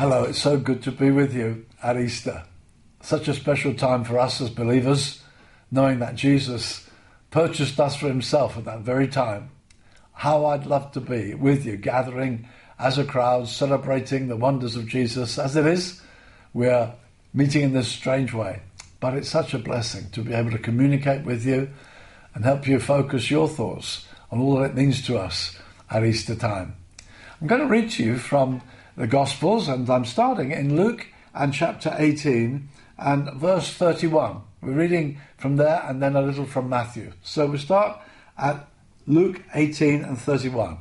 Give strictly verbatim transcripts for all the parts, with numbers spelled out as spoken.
Hello, it's so good to be with you at Easter. Such a special time for us as believers, knowing that Jesus purchased us for himself at that very time. How I'd love to be with you, gathering as a crowd, celebrating the wonders of Jesus. As it is, we're meeting in this strange way, but it's such a blessing to be able to communicate with you and help you focus your thoughts on all that it means to us at Easter time. I'm going to read to you from the Gospels, and I'm starting in Luke and chapter eighteen and verse thirty-one. We're reading from there and then a little from Matthew. So we start at Luke eighteen and thirty-one.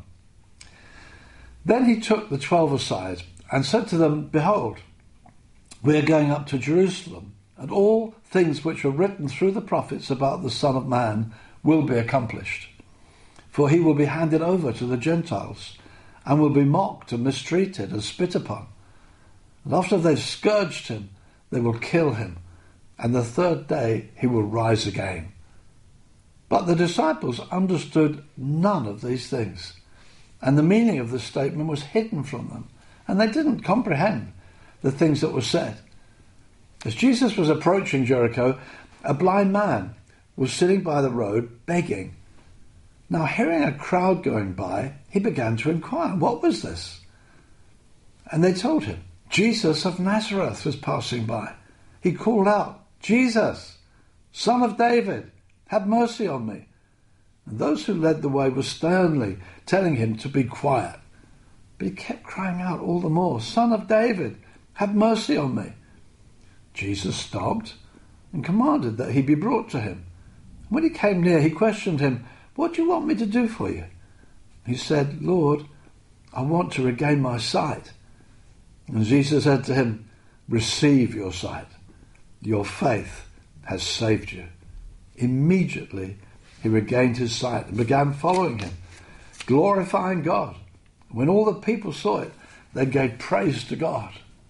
Then he took the twelve aside and said to them, "Behold, we are going up to Jerusalem, and all things which are written through the prophets about the Son of Man will be accomplished. For he will be handed over to the Gentiles, and will be mocked and mistreated and spit upon. And after they've scourged him, they will kill him, and the third day he will rise again." But the disciples understood none of these things, and the meaning of this statement was hidden from them, and they didn't comprehend the things that were said. As Jesus was approaching Jericho, a blind man was sitting by the road begging. Now, hearing a crowd going by, he began to inquire, what was this? And they told him, Jesus of Nazareth was passing by. He called out, "Jesus, Son of David, have mercy on me." And those who led the way were sternly telling him to be quiet. But he kept crying out all the more, "Son of David, have mercy on me." Jesus stopped and commanded that he be brought to him. When he came near, he questioned him, "What do you want me to do for you?" He said, "Lord, I want to regain my sight." And Jesus said to him, "Receive your sight. Your faith has saved you." Immediately he regained his sight and began following him, glorifying God. When all the people saw it, they gave praise to God.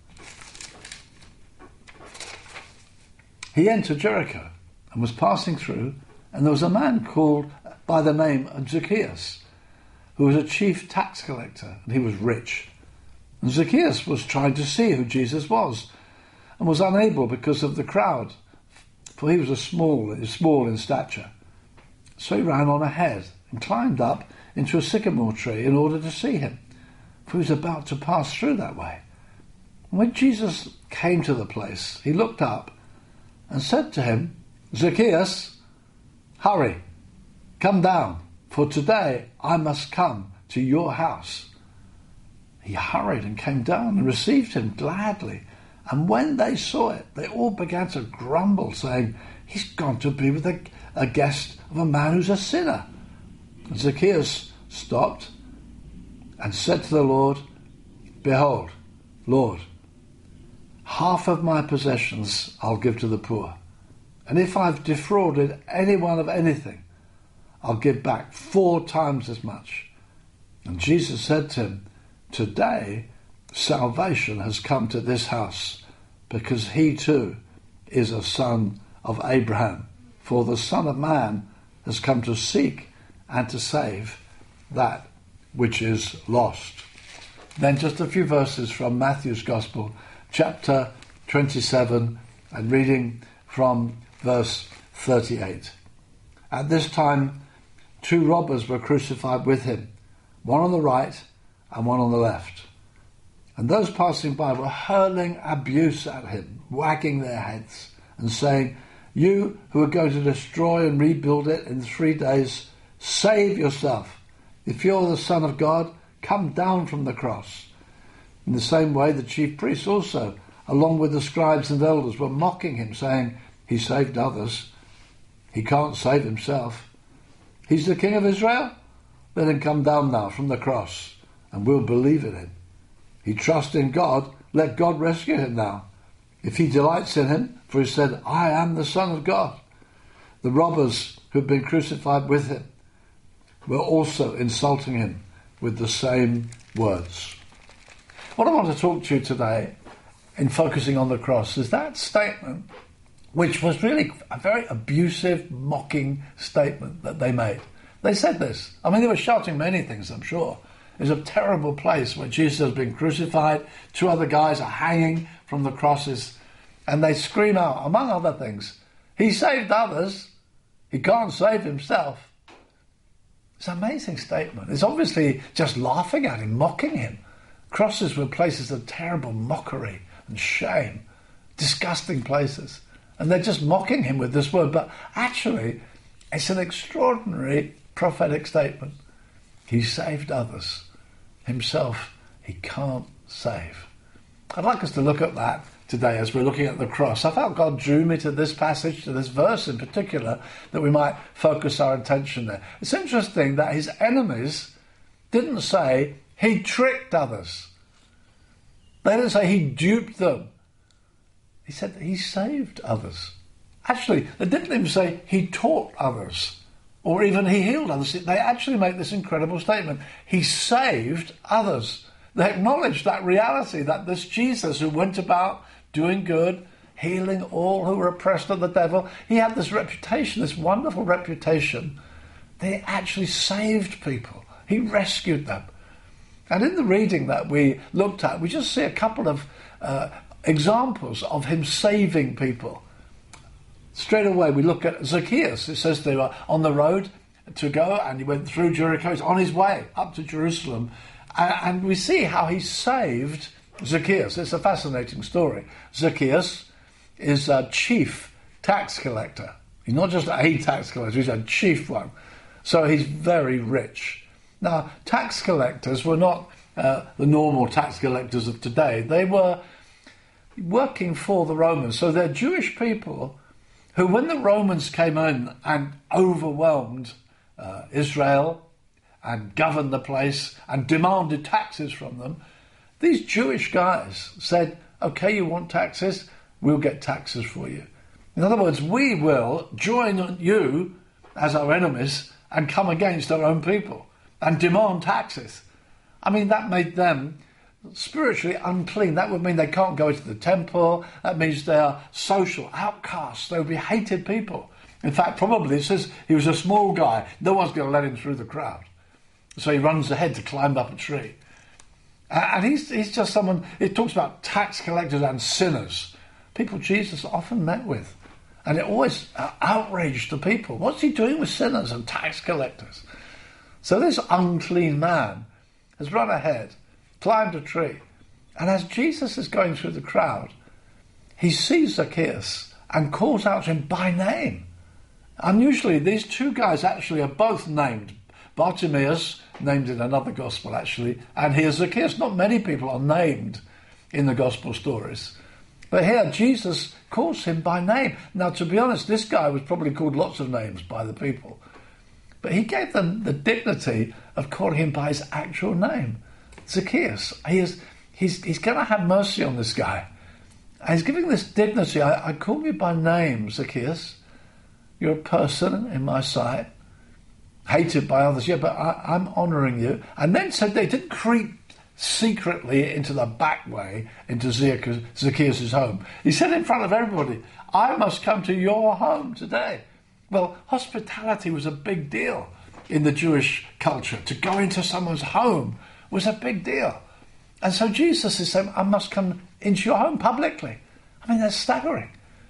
He entered Jericho and was passing through, and there was a man called by the name of Zacchaeus, who was a chief tax collector, and he was rich. And Zacchaeus was trying to see who Jesus was, and was unable because of the crowd, for he was a small, small in stature. So he ran on ahead and climbed up into a sycamore tree in order to see him, for he was about to pass through that way. And when Jesus came to the place, he looked up and said to him, "Zacchaeus, hurry, come down, for today I must come to your house." He hurried and came down and received him gladly. And when they saw it, they all began to grumble, saying, "He's gone to be with a, a guest of a man who's a sinner." And Zacchaeus stopped and said to the Lord, "Behold, Lord, half of my possessions I'll give to the poor. And if I've defrauded anyone of anything, I'll give back four times as much." And Jesus said to him, "Today salvation has come to this house, because he too is a son of Abraham. For the Son of Man has come to seek and to save that which is lost." Then just a few verses from Matthew's Gospel, chapter twenty-seven, and reading from verse thirty-eight. At this time, two robbers were crucified with him, one on the right and one on the left. And those passing by were hurling abuse at him, wagging their heads, and saying, "You who are going to destroy and rebuild it in three days, save yourself. If you're the Son of God, come down from the cross." In the same way, the chief priests also, along with the scribes and elders, were mocking him, saying, "He saved others. He can't save himself. He's the King of Israel? Let him come down now from the cross, and we'll believe in him. He trusts in God. Let God rescue him now, if he delights in him, for he said, 'I am the Son of God.'" The robbers who had been crucified with him were also insulting him with the same words. What I want to talk to you today, in focusing on the cross, is that statement, which was really a very abusive, mocking statement that they made. They said this. I mean, they were shouting many things, I'm sure, is a terrible place where Jesus has been crucified. Two other guys are hanging from the crosses, and they scream out, among other things, he saved others, he can't save himself. It's an amazing statement. It's obviously just laughing at him, mocking him. Crosses were places of terrible mockery and shame, disgusting places. And they're just mocking him with this word. But actually, it's an extraordinary prophetic statement. He saved others. Himself, he can't save. I'd like us to look at that today as we're looking at the cross. I felt God drew me to this passage, to this verse in particular, that we might focus our attention there. It's interesting that his enemies didn't say he tricked others. They didn't say he duped them. He said that he saved others. Actually, they didn't even say he taught others or even he healed others. They actually make this incredible statement. He saved others. They acknowledged that reality, that this Jesus who went about doing good, healing all who were oppressed of the devil, he had this reputation, this wonderful reputation. They actually saved people. He rescued them. And in the reading that we looked at, we just see a couple of uh, examples of him saving people. Straight away, we look at Zacchaeus. It says they were on the road to go, and he went through Jericho. He's on his way up to Jerusalem. And, and we see how he saved Zacchaeus. It's a fascinating story. Zacchaeus is a chief tax collector. He's not just a tax collector, he's a chief one. So he's very rich. Now, tax collectors were not uh, the normal tax collectors of today. They were working for the Romans. So they're Jewish people who, when the Romans came in and overwhelmed uh, Israel and governed the place and demanded taxes from them, these Jewish guys said, okay, you want taxes? We'll get taxes for you. In other words, we will join you as our enemies and come against our own people and demand taxes. I mean, that made them spiritually unclean. That would mean they can't go into the temple. That means they are social outcasts. They would be hated people. In fact, probably it says he was a small guy. No one's going to let him through the crowd. So he runs ahead to climb up a tree. And he's, he's just someone, it talks about tax collectors and sinners, people Jesus often met with. And it always outraged the people. What's he doing with sinners and tax collectors? So this unclean man has run ahead, climbed a tree, and as Jesus is going through the crowd, he sees Zacchaeus and calls out to him by name. Unusually, these two guys actually are both named. Bartimaeus, named in another gospel actually, and here Zacchaeus. Not many people are named in the gospel stories. But here Jesus calls him by name. Now, to be honest, this guy was probably called lots of names by the people. But he gave them the dignity of calling him by his actual name. Zacchaeus. He is, he's, he's going to have mercy on this guy. And he's giving this dignity. I, I call you by name, Zacchaeus. You're a person in my sight, hated by others. Yeah, but I, I'm honouring you. And then said they didn't creep secretly into the back way into Zacchaeus' home. He said in front of everybody, I must come to your home today. Well, hospitality was a big deal in the Jewish culture. To go into someone's home was a big deal. And so Jesus is saying, I must come into your home publicly. I mean, that's staggering.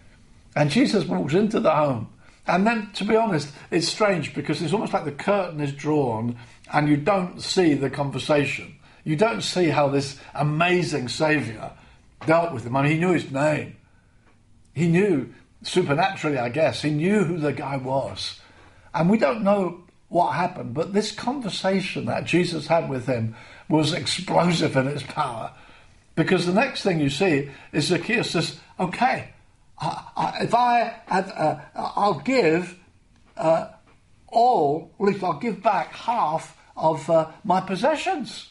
And Jesus walks into the home. And then, to be honest, it's strange because it's almost like the curtain is drawn and you don't see the conversation. You don't see how this amazing Saviour dealt with him. I mean, he knew his name. He knew, supernaturally, I guess, he knew who the guy was. And we don't know what happened, but this conversation that Jesus had with him was explosive in its power. Because the next thing you see is Zacchaeus says, okay, I, I, if I have, uh, I'll give uh, all, at least I'll give back half of uh, my possessions.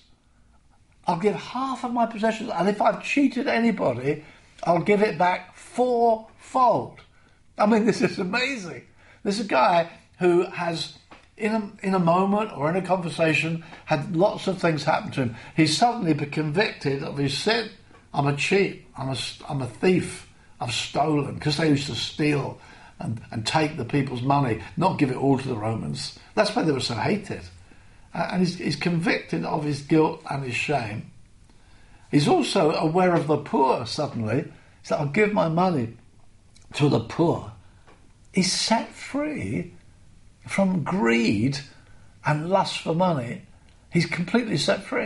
I'll give half of my possessions, and if I've cheated anybody, I'll give it back fourfold. I mean, this is amazing. This is a guy who has, in a, in a moment or in a conversation, had lots of things happen to him. He's suddenly been convicted of his sin. I'm a cheat. I'm a, I'm a thief. I've stolen, because they used to steal and, and take the people's money, not give it all to the Romans. That's why they were so hated. and he's, he's convicted of his guilt and his shame. He's also aware of the poor suddenly. He's like, I'll give my money to the poor. He's set free from greed and lust for money. He's completely set free.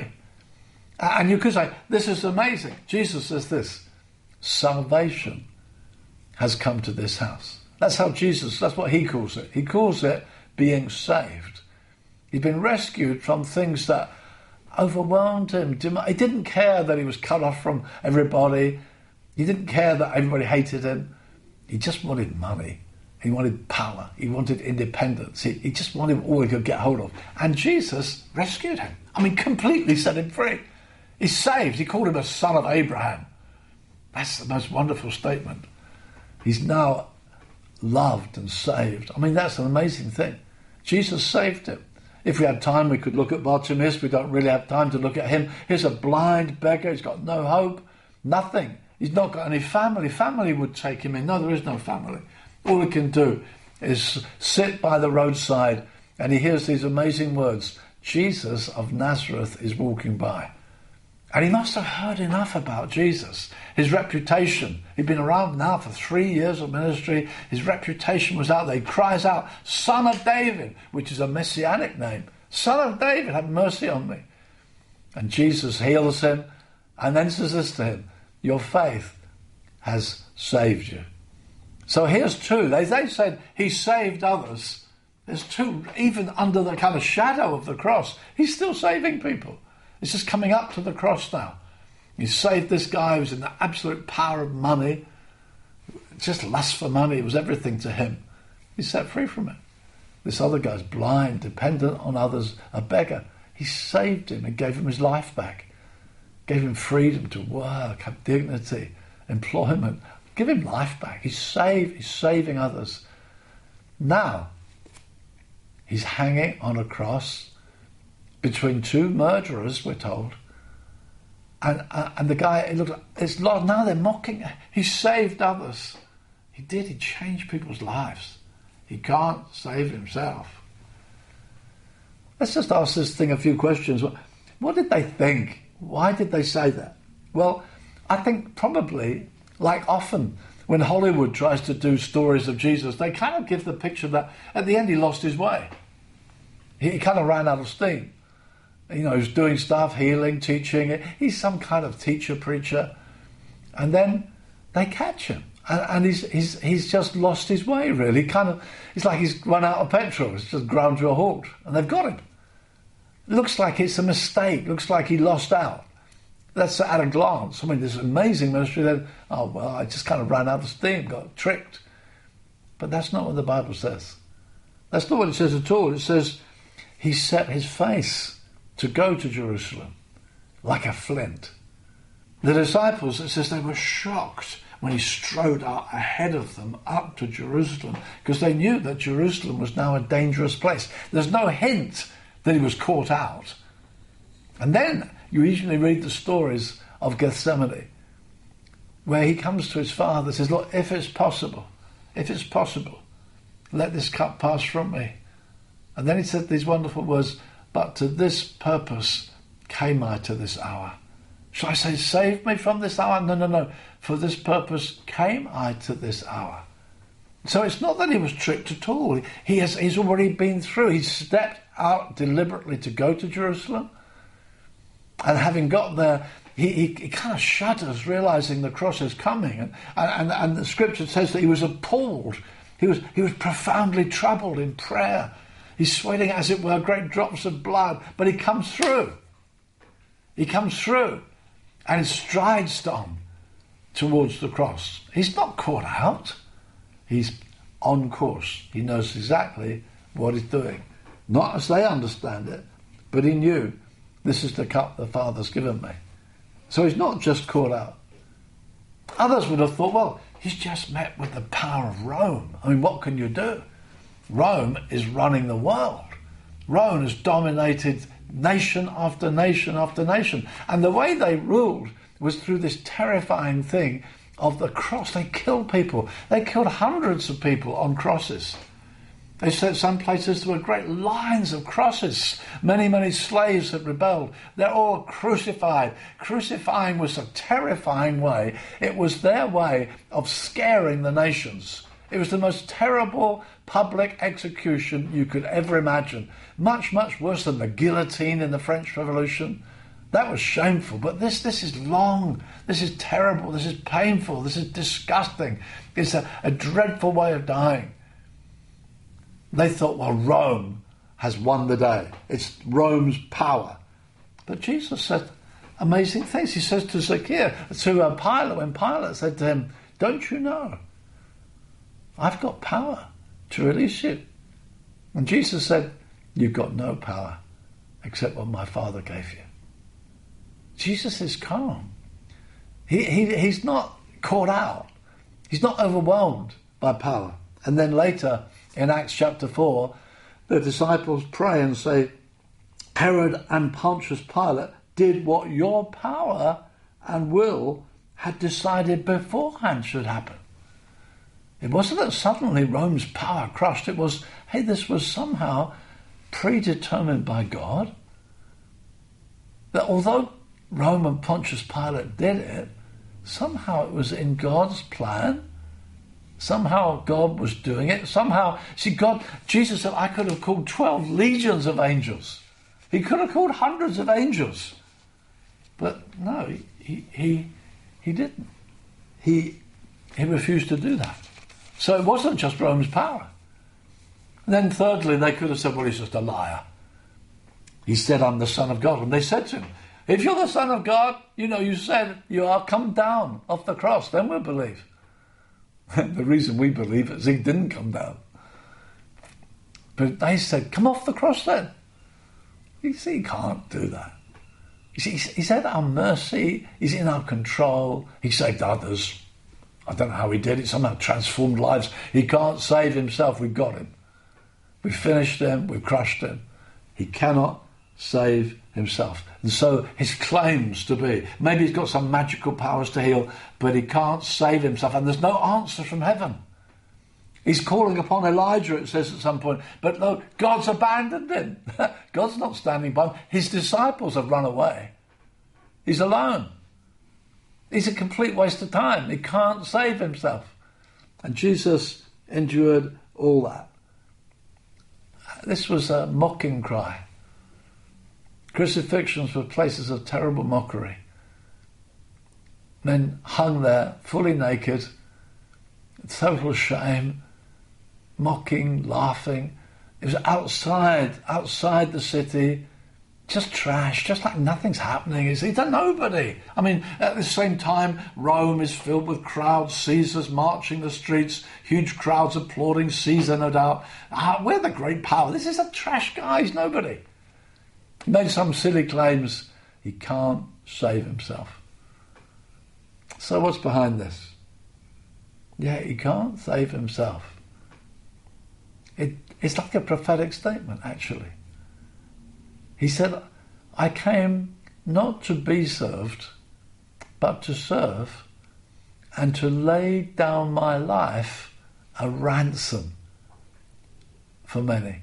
And you could say, this is amazing. Jesus says this, salvation has come to this house. That's how Jesus, that's what he calls it. He calls it being saved. He'd been rescued from things that overwhelmed him. He didn't care that he was cut off from everybody. He didn't care that everybody hated him. He just wanted money. He wanted power. He wanted independence. He, he just wanted all he could get hold of. And Jesus rescued him. I mean, completely set him free. He's saved. He called him a son of Abraham. That's the most wonderful statement. He's now loved and saved. I mean, that's an amazing thing. Jesus saved him. If we had time, we could look at Bartimaeus. We don't really have time to look at him. He's a blind beggar. He's got no hope, nothing. He's not got any family. Family would take him in. No, there is no family. All he can do is sit by the roadside and he hears these amazing words. Jesus of Nazareth is walking by. And he must have heard enough about Jesus. His reputation, he'd been around now for three years of ministry. His reputation was out there. He cries out, Son of David, which is a messianic name. Son of David, have mercy on me. And Jesus heals him and then says this to him, your faith has saved you. So here's two. They, they said he saved others. There's two, even under the kind of shadow of the cross, he's still saving people. It's just coming up to the cross now. He saved this guy who's in the absolute power of money, just lust for money. It was everything to him. He's set free from it. This other guy's blind, dependent on others, a beggar. He saved him and gave him his life back. Gave him freedom to work, have dignity, employment. Give him life back. He's saved. He's saving others. Now, he's hanging on a cross between two murderers, we're told. And uh, and the guy, it looked like, it's Lord, now they're mocking. He saved others. He did. He changed people's lives. He can't save himself. Let's just ask this thing a few questions. What, what did they think? Why did they say that? Well, I think probably, like often when Hollywood tries to do stories of Jesus, they kind of give the picture that at the end he lost his way. He, he kind of ran out of steam. You know, he's doing stuff, healing, teaching. He's some kind of teacher, preacher. And then they catch him. And, and he's he's he's just lost his way, really. Kind of, it's like he's run out of petrol. It's just ground to a halt. And they've got him. Looks like it's a mistake. Looks like he lost out. That's at a glance. I mean, this amazing ministry. Then, oh, well, I just kind of ran out of steam, got tricked. But that's not what the Bible says. That's not what it says at all. It says he set his face to go to Jerusalem like a flint. The disciples, it says they were shocked when he strode out ahead of them up to Jerusalem because they knew that Jerusalem was now a dangerous place. There's no hint that he was caught out. And then you usually read the stories of Gethsemane where he comes to his father and says, look, if it's possible, if it's possible, let this cup pass from me. And then he said these wonderful words, but to this purpose came I to this hour. Shall I say, save me from this hour? No, no, no. For this purpose came I to this hour. So it's not that he was tricked at all. He has, he's already been through. He stepped out deliberately to go to Jerusalem. And having got there, he, he, he kind of shudders, realizing the cross is coming. And, and, and the scripture says that he was appalled. He was, he was profoundly troubled in prayer. He's sweating, as it were, great drops of blood. But he comes through. He comes through. And strides on towards the cross. He's not caught out. He's on course. He knows exactly what he's doing. Not as they understand it, but he knew this is the cup the Father's given me. So he's not just caught out. Others would have thought, well, he's just met with the power of Rome. I mean, what can you do? Rome is running the world. Rome has dominated nation after nation after nation. And the way they ruled was through this terrifying thing of the cross. They killed people. They killed hundreds of people on crosses. They said some places there were great lines of crosses. Many, many slaves had rebelled. They're all crucified. Crucifying was a terrifying way. It was their way of scaring the nations. It was the most terrible public execution you could ever imagine. Much, much worse than the guillotine in the French Revolution. That was shameful. But this, this is long. This is terrible. This is painful. This is disgusting. It's a, a dreadful way of dying. They thought, well, Rome has won the day. It's Rome's power. But Jesus said amazing things. He says to Zacchaeus, to uh, Pilate, when Pilate said to him, don't you know? I've got power to release you. And Jesus said, you've got no power except what my Father gave you. Jesus is calm. He, he, he's not caught out. He's not overwhelmed by power. And then later, in Acts chapter four, the disciples pray and say, Herod and Pontius Pilate did what your power and will had decided beforehand should happen. It wasn't that suddenly Rome's power crushed. It was, hey, this was somehow predetermined by God. That although Rome and Pontius Pilate did it, somehow it was in God's plan. Somehow God was doing it. Somehow, see, God, Jesus said, I could have called twelve legions of angels. He could have called hundreds of angels. But no, he he he didn't. He he refused to do that. So it wasn't just Rome's power. And then thirdly, they could have said, well, he's just a liar. He said, I'm the Son of God. And they said to him, if you're the Son of God, you know, you said you are, come down off the cross, then we'll believe. The reason we believe is he didn't come down. But they said, come off the cross then. You see, he can't do that. You see, he said our mercy is in our control. He saved others. I don't know how he did it. Somehow transformed lives. He can't save himself. We've got him. We've finished him. We've crushed him. He cannot save himself. And so his claims to be, maybe he's got some magical powers to heal, but he can't save himself. And there's no answer from heaven. He's calling upon Elijah, it says at some point. But no, God's abandoned him. God's not standing by him. His disciples have run away. He's alone. He's a complete waste of time. He can't save himself. And Jesus endured all that. This was a mocking cry. Crucifixions were places of terrible mockery. Men hung there, fully naked, total shame, mocking, laughing. It was outside, outside the city, just trash, just like nothing's happening. It's, it's a nobody. I mean, at the same time, Rome is filled with crowds, Caesar's marching the streets, huge crowds applauding Caesar, no doubt. Ah, we're the great power. This is a trash guy, he's nobody. He made some silly claims. He can't save himself. So what's behind this? Yeah, he can't save himself. It, it's like a prophetic statement, actually. He said, I came not to be served, but to serve and to lay down my life a ransom for many.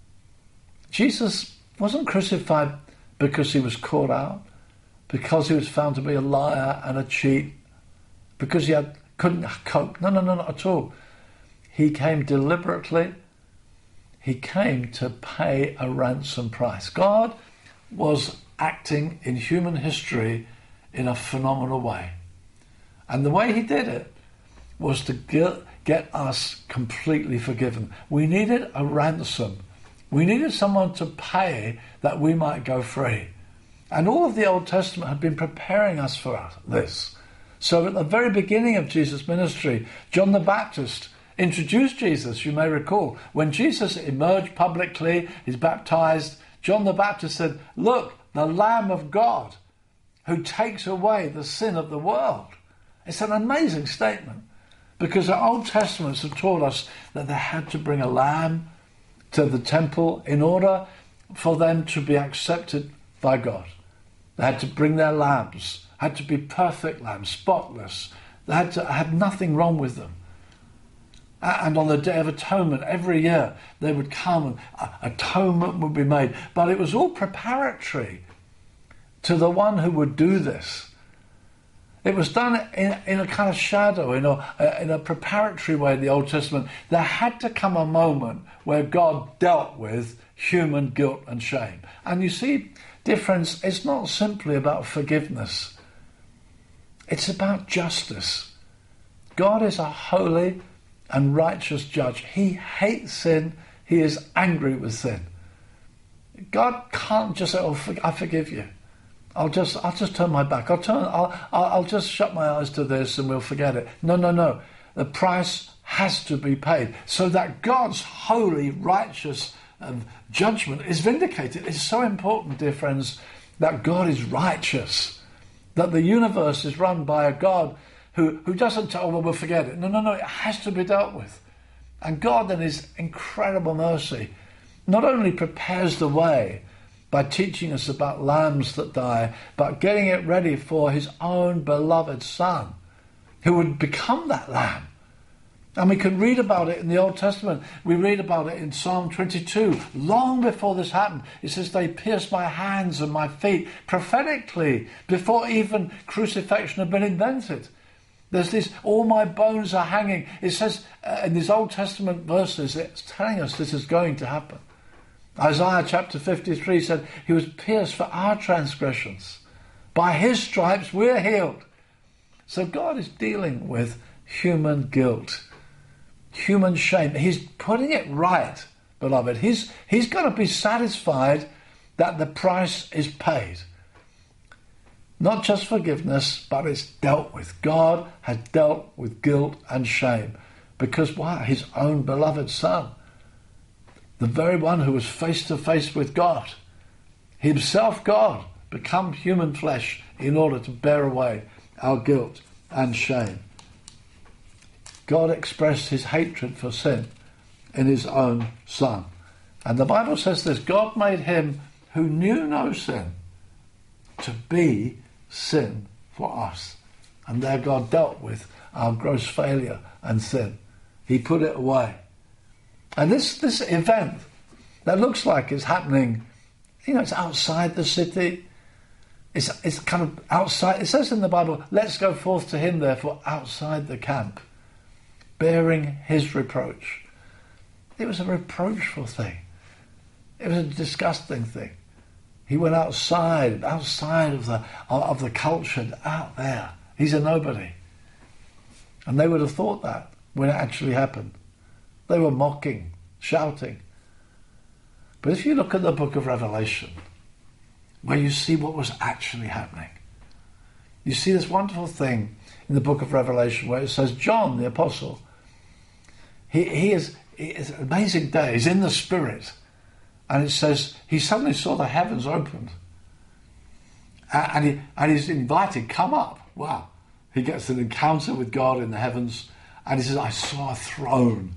Jesus wasn't crucified because he was caught out, because he was found to be a liar and a cheat, because he had, couldn't cope. No, no, no, not at all. He came deliberately. He came to pay a ransom price. God was acting in human history in a phenomenal way. And the way he did it was to get, get us completely forgiven. We needed a ransom. We needed someone to pay that we might go free. And all of the Old Testament had been preparing us for us, this. So at the very beginning of Jesus' ministry, John the Baptist introduced Jesus, you may recall. When Jesus emerged publicly, he's baptized, John the Baptist said, look, the Lamb of God who takes away the sin of the world. It's an amazing statement, because the Old Testaments have taught us that they had to bring a lamb to the temple in order for them to be accepted by God. They had to bring their lambs, had to be perfect lambs, spotless. They had to have nothing wrong with them. And on the Day of Atonement, every year, they would come and atonement would be made. But it was all preparatory to the one who would do this. It was done in, in a kind of shadow, in a, in a preparatory way in the Old Testament. There had to come a moment where God dealt with human guilt and shame. And you see, dear friends, it's not simply about forgiveness. It's about justice. God is a holy and righteous judge. He hates sin. He is angry with sin. God can't just say, "Oh, I forgive you. I'll just, I'll just turn my back. I'll turn. I'll, I'll, I'll just shut my eyes to this, and we'll forget it." No, no, no. The price has to be paid so that God's holy, righteous um, judgment is vindicated. It's so important, dear friends, that God is righteous, that the universe is run by a God who, who doesn't tell, "Oh, well, we'll forget it." No, no, no. It has to be dealt with. And God, in his incredible mercy, not only prepares the way by teaching us about lambs that die, but getting it ready for his own beloved Son, who would become that lamb. And we can read about it in the Old Testament. We read about it in Psalm twenty-two. Long before this happened, it says, "They pierced my hands and my feet," prophetically, before even crucifixion had been invented. There's this, "all my bones are hanging." It says uh, in these Old Testament verses, it's telling us this is going to happen. Isaiah chapter fifty-three said, "He was pierced for our transgressions. By his stripes we're healed." So God is dealing with human guilt, human shame. He's putting it right, beloved. He's, he's going to be satisfied that the price is paid. Not just forgiveness, but it's dealt with. God has dealt with guilt and shame because, why? His own beloved Son, the very one who was face to face with God, himself God, become human flesh in order to bear away our guilt and shame. God expressed his hatred for sin in his own Son. And the Bible says this: God made him who knew no sin to be sin for us. And there God dealt with our gross failure and sin. He put it away. And this, this event that looks like it's happening, you know, it's outside the city. It's, it's kind of outside. It says in the Bible, "Let's go forth to him, therefore, outside the camp, bearing his reproach." It was a reproachful thing. It was a disgusting thing. He went outside, outside of the of the culture, out there. He's a nobody. And they would have thought that when it actually happened. They were mocking, shouting. But if you look at the book of Revelation, where you see what was actually happening, you see this wonderful thing in the book of Revelation where it says John, the apostle, he, he is, it's an amazing day. He's in the Spirit. And it says he suddenly saw the heavens opened. And, he, and he's invited, "Come up." Wow. He gets an encounter with God in the heavens. And he says, "I saw a throne."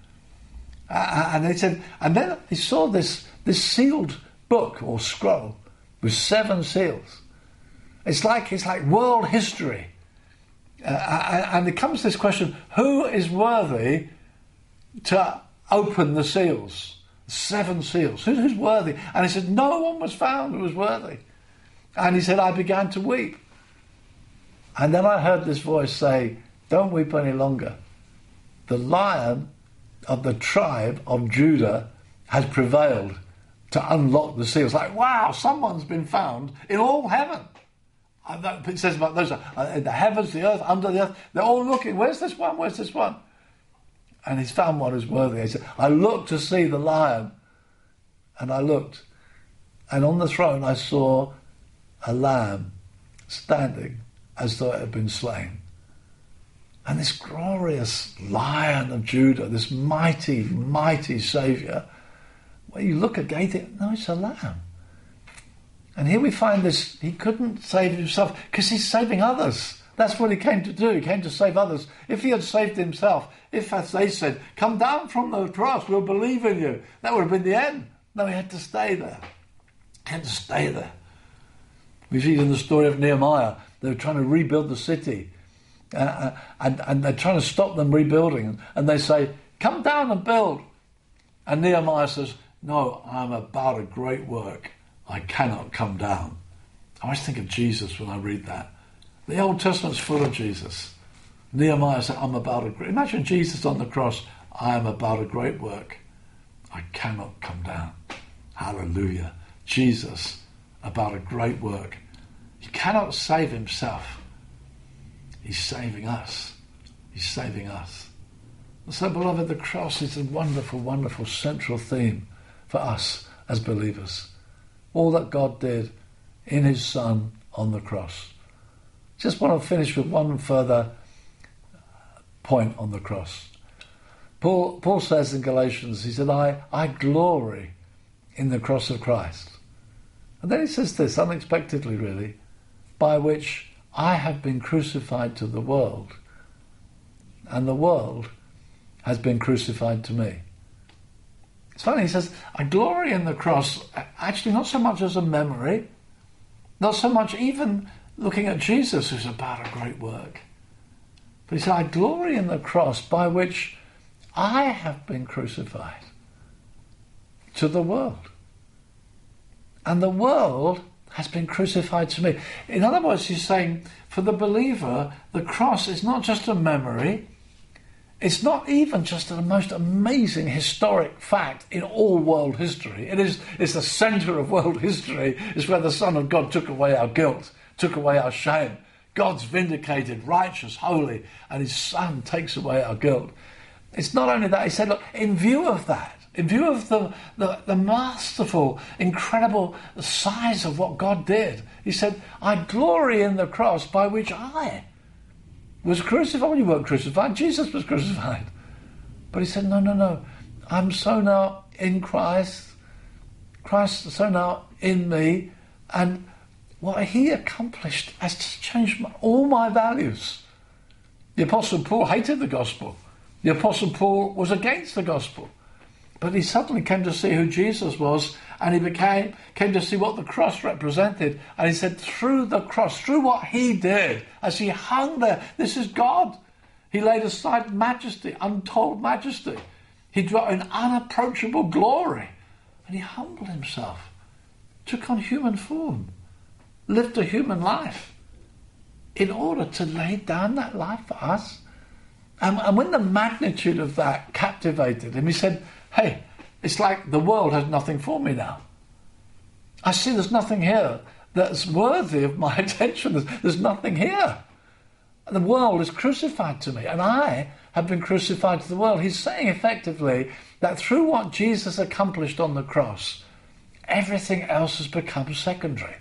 Uh, and they said, and then he saw this, this sealed book or scroll with seven seals. It's like, it's like world history. Uh, and it comes to this question: who is worthy to open the seals? Seven seals. Who's worthy? And he said, no one was found who was worthy. And he said, I began to weep. And then I heard this voice say, "Don't weep any longer. The Lion of the tribe of Judah has prevailed to unlock the seals." Like, wow, someone's been found in all heaven. It says about those, in the heavens, the earth, under the earth, they're all looking, where's this one, where's this one? And he's found one who's worthy. He said, "I looked to see the Lion," and I looked, and on the throne I saw a lamb standing as though it had been slain. And this glorious Lion of Judah, this mighty, mighty Saviour, when you look again, it, no, it's a lamb. And here we find this, he couldn't save himself because he's saving others. That's what he came to do. He came to save others. If he had saved himself, if, as they said, "Come down from the cross, we'll believe in you," that would have been the end. No, he had to stay there. He had to stay there. We see in the story of Nehemiah, they were trying to rebuild the city. uh, and, and they're trying to stop them rebuilding. And they say, come down and build. And Nehemiah says, no, I'm about a great work. I cannot come down. I always think of Jesus when I read that. The Old Testament's full of Jesus. Nehemiah said, I'm about a great... Imagine Jesus on the cross. I am about a great work. I cannot come down. Hallelujah. Jesus, about a great work. He cannot save himself. He's saving us. He's saving us. And so, beloved, the cross is a wonderful, wonderful central theme for us as believers. All that God did in his Son on the cross. Just want to finish with one further point on the cross. Paul, Paul says in Galatians, he said, I, I glory in the cross of Christ. And then he says this, unexpectedly really, by which I have been crucified to the world, and the world has been crucified to me. It's funny, he says, I glory in the cross, actually not so much as a memory, not so much even looking at Jesus, who's about a great work. But he said, I glory in the cross by which I have been crucified to the world. And the world has been crucified to me. In other words, he's saying, for the believer, the cross is not just a memory. It's not even just the most amazing historic fact in all world history. It is it's the centre of world history. It's where the Son of God took away our guilt, took away our shame. God's vindicated, righteous, holy, and his Son takes away our guilt. It's not only that, he said, look, in view of that, in view of the, the, the masterful, incredible size of what God did, he said, I glory in the cross by which I was crucified. Well, you weren't crucified, Jesus was crucified. But he said, no, no, no, I'm so now in Christ, Christ is so now in me, and what he accomplished has just changed my, all my values. The Apostle Paul hated the gospel. The Apostle Paul was against the gospel. But he suddenly came to see who Jesus was, and he became came to see what the cross represented. And he said, through the cross, through what he did, as he hung there, this is God. He laid aside majesty, untold majesty. He dwelt in unapproachable glory. And he humbled himself, took on human form, lived a human life in order to lay down that life for us. And, and when the magnitude of that captivated him, he said, hey, it's like the world has nothing for me now. I see there's nothing here that's worthy of my attention. There's, there's nothing here. The world is crucified to me, and I have been crucified to the world. He's saying effectively that through what Jesus accomplished on the cross, everything else has become secondary.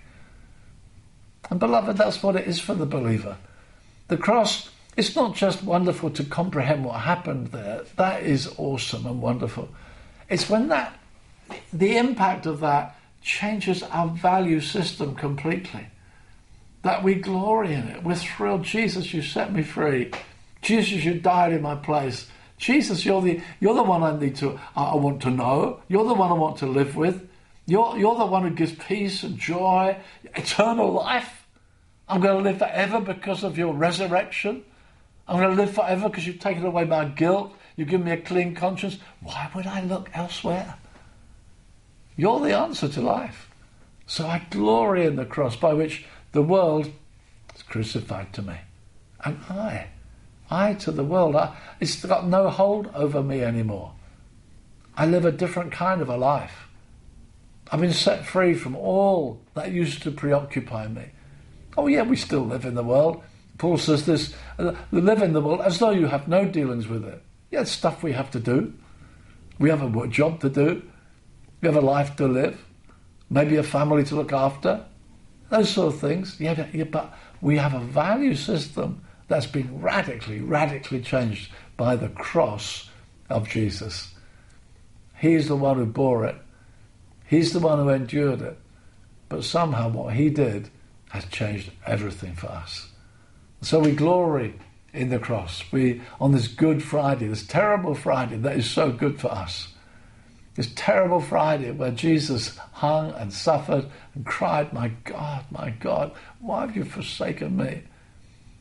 And beloved, that's what it is for the believer. The cross, it's not just wonderful to comprehend what happened there. That is awesome and wonderful. It's when that, the impact of that changes our value system completely. That we glory in it. We're thrilled. Jesus, you set me free. Jesus, you died in my place. Jesus, you're the you're the one I need to I, I want to know. You're the one I want to live with. You're you're the one who gives peace and joy, eternal life. I'm going to live forever because of your resurrection. I'm going to live forever because you've taken away my guilt. You've given me a clean conscience. Why would I look elsewhere? You're the answer to life. So I glory in the cross by which the world is crucified to me. And I, I to the world, I, it's got no hold over me anymore. I live a different kind of a life. I've been set free from all that used to preoccupy me. Oh yeah, we still live in the world. Paul says this, we live in the world as though you have no dealings with it. Yeah, it's stuff we have to do. We have a job to do. We have a life to live. Maybe a family to look after. Those sort of things. Yeah, yeah, but we have a value system that's been radically, radically changed by the cross of Jesus. He's the one who bore it. He's the one who endured it. But somehow what he did has changed everything for us. So we glory in the cross. We, on this Good Friday, this terrible Friday that is so good for us. This terrible Friday where Jesus hung and suffered and cried, my God, my God, why have you forsaken me?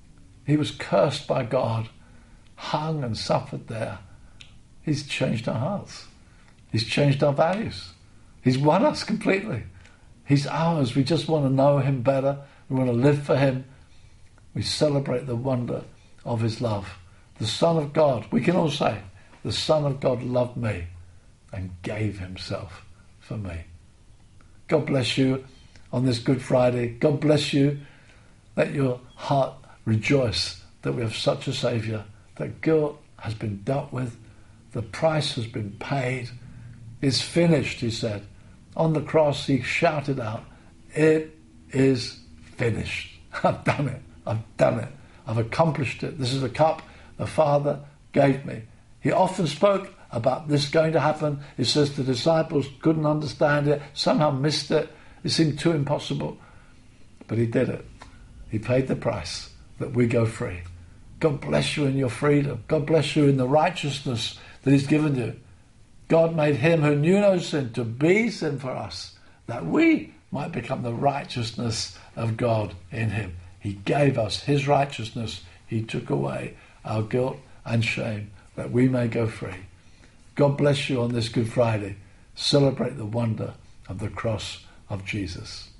He was cursed by God, hung and suffered there. He's changed our hearts. He's changed our values. He's won us completely. He's ours. We just want to know him better. We want to live for him. We celebrate the wonder of his love. The Son of God, we can all say, the Son of God loved me and gave himself for me. God bless you on this Good Friday. God bless you. Let your heart rejoice that we have such a Saviour, that guilt has been dealt with, the price has been paid. It's finished, he said. On the cross, he shouted out, it is finished. I've done it. I've done it. I've accomplished it. This is a cup the Father gave me. He often spoke about this going to happen. It says the disciples couldn't understand it, somehow missed it. It seemed too impossible. But he did it. He paid the price that we go free. God bless you in your freedom. God bless you in the righteousness that he's given you. God made him who knew no sin to be sin for us, that we might become the righteousness of God in him. He gave us his righteousness. He took away our guilt and shame, that we may go free. God bless you on this Good Friday. Celebrate the wonder of the cross of Jesus.